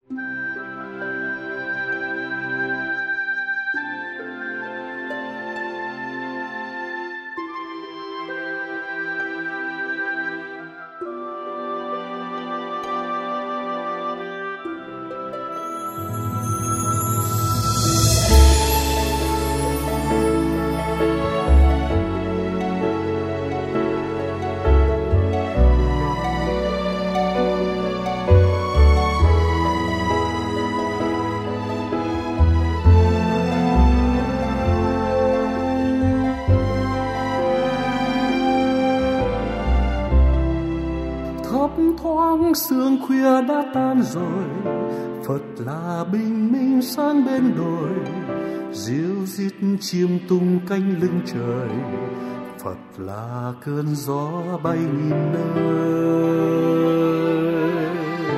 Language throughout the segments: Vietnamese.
Sương khuya đã tan rồi, Phật là bình minh sáng bên đồi, ríu rít chim tung cánh lưng trời. Phật là cơn gió bay nghìn nơi.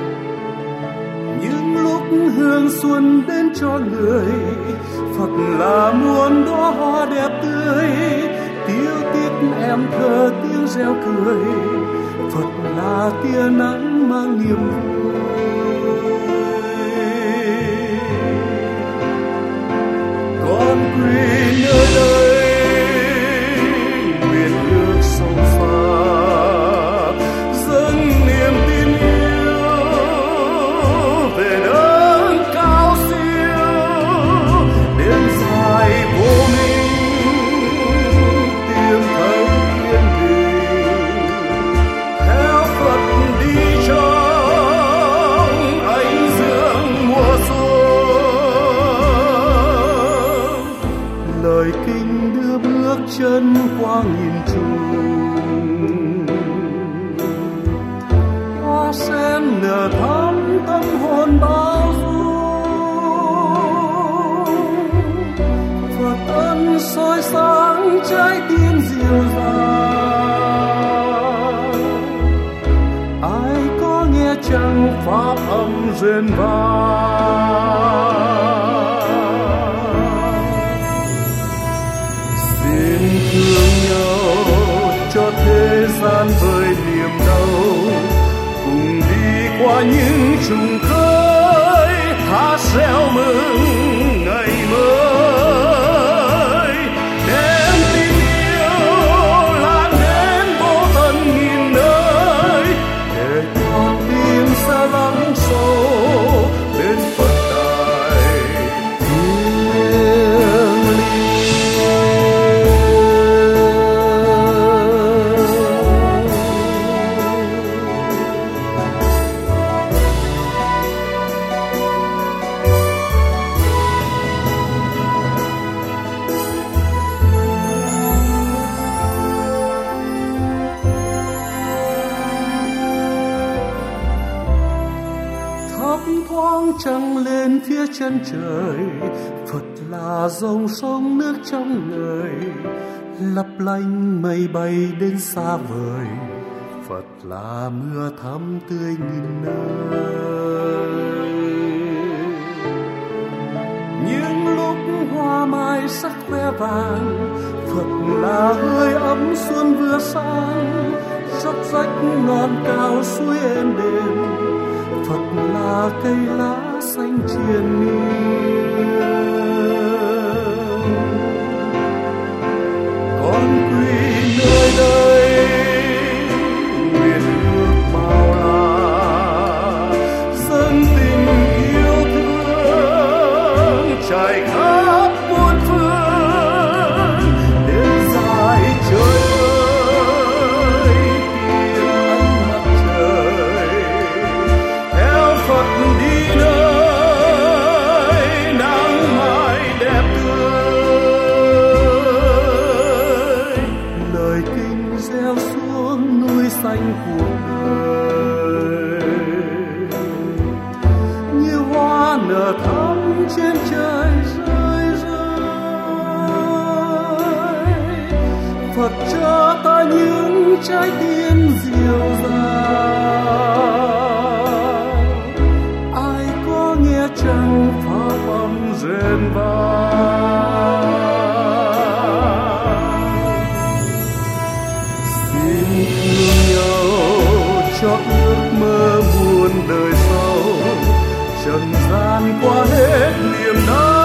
Những lúc hương xuân đến cho người, Phật là muôn đóa hoa đẹp tươi, tiếu tít em thơ tiếng reo cười. Phật là tia nắng mang niềm vui. Con quy nơi đây nguyện ước sâu xa, dâng niềm tin yêu về đấng cao siêu. Đêm dài vô minh tìm thấy yên bình, theo Phật đi trong ánh dương mùa xuân. Lời kinh đưa bước chân qua nghìn trùng, hoa sen nở thắm tâm hồn bao dung. Phật ân soi sáng trái tim dịu dàng, ai có nghe chăng pháp âm rền vang. Xin thương nhau cho thế gian vơi niềm đau, cùng đi qua những trùng khơi, hát reo mừng ngày mới. Đem tin yêu lan đến vô tận nghìn nơi, để con tim sẽ lắng sâu bên Phật đài thiêng liêng. Thấp thoáng trăng lên phía chân trời, Phật là dòng sông nước trong người, lấp lánh mây bay đến xa vời. Phật là mưa thắm tươi nghìn nơi. Những lúc hoa mai sắc khoe vàng, Phật là hơi ấm xuân vừa sang, dốc rách non cao suối êm đềm. Phật là cây lá xanh triền miên. Con quy nơi đây nguyện ước bao la, dâng tình yêu thương trải khắp muôn phương. Đêm dài trời ơi tìm ánh mặt trời, theo Phật đi nơi nắng mai đẹp tươi. Lời kinh gieo xuống núi xanh cuộc đời, như hoa nở thắm trên trời rơi rơi. Phật cho ta những trái tim dịu dàng, ai có nghe chăng pháp âm rền vang. Xin thương nhau cho ước mơ muôn đời sau, trần hết niềm đau.